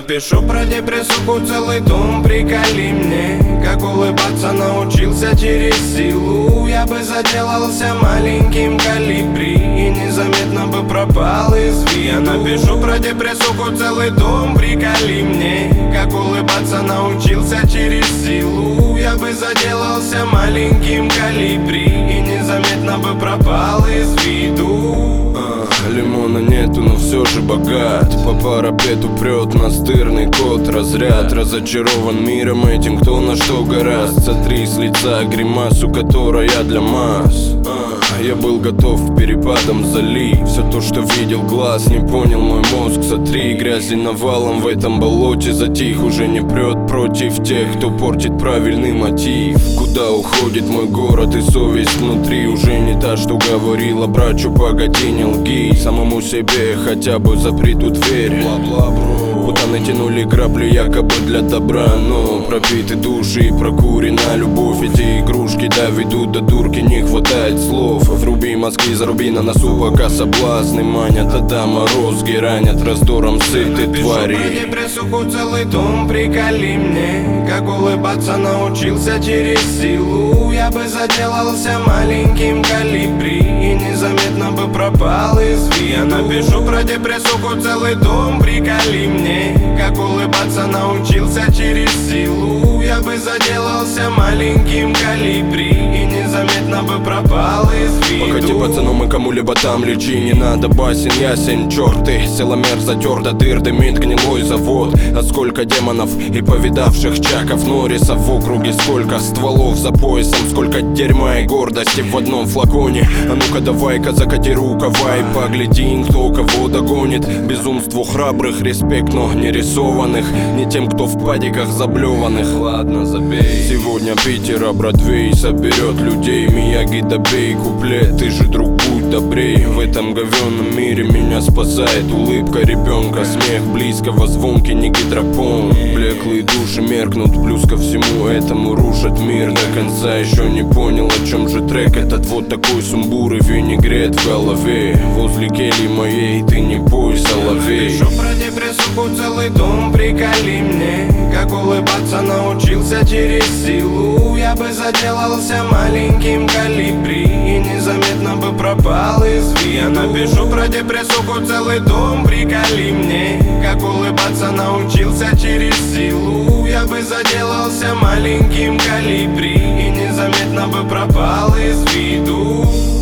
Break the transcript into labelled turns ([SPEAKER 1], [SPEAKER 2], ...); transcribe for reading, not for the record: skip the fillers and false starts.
[SPEAKER 1] напишу про депрессуху целый том, приколи мне. Как улыбаться научился через силу. Я бы заделался маленьким колибри и незаметно бы пропал из виду. Я напишу про депрессуху целый том, приколи мне. Как улыбаться научился через силу. Я бы заделался маленьким колибри и незаметно бы пропал из виду.
[SPEAKER 2] Лимона нету, но все же богат. По парапету прет настырный кот. Разряд разочарован миром этим, кто на что гораст. Сотри с лица гримасу, которая для масс. Я был готов к перепадам залить. Все то, что видел глаз, не понял мой мозг. Сотри грязи навалом в этом болоте. Затих, уже не прет против тех, кто портит правильный мотив. Куда уходит мой город и совесть внутри? Уже не та, что говорила, брачу, погоди, не лги. Самому себе хотя бы запри ту дверь. Путаны тянули грабли якобы для добра, но пробиты души и прокурена любовь. Эти игрушки доведут до дурки, не хватает слов. Вруби мозги, заруби на носу, пока соблазны манят. А да, морозги ранят раздором сытой твари.
[SPEAKER 1] Про депрессуху целый том, приколи мне. Как улыбаться научился через силу. Я бы заделался маленьким колибри и незаметно бы пропал из виду. Я напишу про депрессуху целый том, приколи мне. Как улыбаться научился через силу. Я бы заделался маленьким колибри и незаметно бы пропал из виду.
[SPEAKER 2] Погоди, пацаном, и кому-либо там лечи. Не надо басен, ясен, черты. Силомер затер до дыр, дымит гнилой завод. А сколько демонов и повидавших Чаков Норрисов в округе. Сколько стволов за поясом, сколько дерьма и гордости в одном флаконе. А ну-ка давай-ка закати рукава и погляди, кто кого догонит. Безумству храбрых респект, но не рисованных. Не тем, кто в падиках заблеванных. Ладно, забей. Сегодня Питер, а Бродвей соберет людей. Мияги, добей куплет, ты же, друг, будь добрей. В этом говенном мире меня спасает улыбка ребенка. Смех близкого, звонкий, не гидропон. Блеклые души меркнут, плюс ко всему этому рушат мир. До конца еще не понял, о чем же трек этот. Вот такой сумбур и винегрет в голове. Возле кельи моей ты не бой, соловей.
[SPEAKER 1] Напишу про депрессуху целый том, приколи мне. Как улыбаться научился через силу. Я бы заделался маленьким колибри и незаметно бы пропал из виду. Я напишу про депрессуху целый том, приколи мне. Как улыбаться научился через силу. Я бы заделался маленьким колибри и незаметно бы пропал из виду.